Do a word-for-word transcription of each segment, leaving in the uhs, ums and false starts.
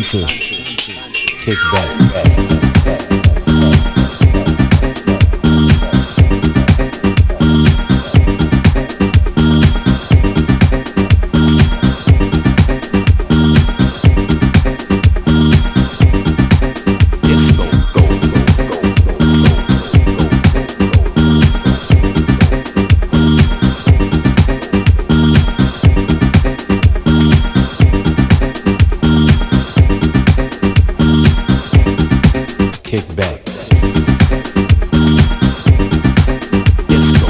to kick back. Kick back. Disco.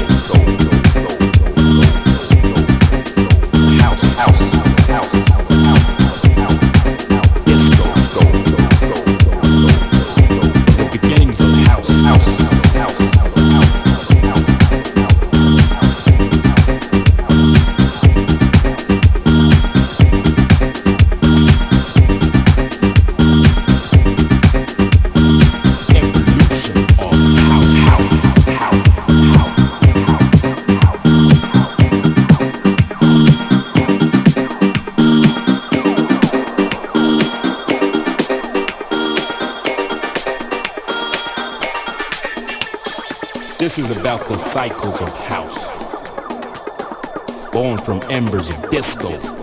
House, house, house, house, disco. The beginnings of house, house, house, This is about the cycles of house, born from embers of disco.